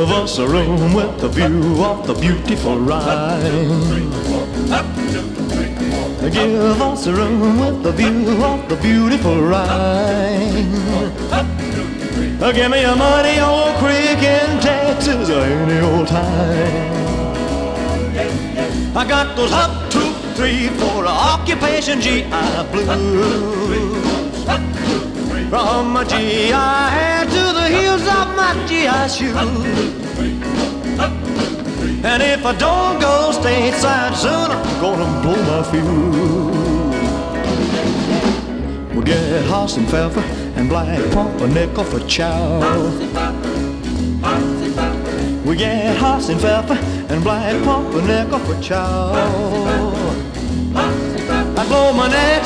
us a room with a view of the beautiful Rhine. Give us a room with a view of the beautiful Rhine. Give me a muddy old creek in Texas any old time. I got those up 2, 3, 4 occupation GI blues. From my GI hair to the heels of my GI shoes. And if I don't go stateside soon, I'm gonna blow my fuse. We'll get Hassenpfeffer and black pumpernickel for chow. We get Hassenpfeffer and black pumpernickel for chow. I blow my neck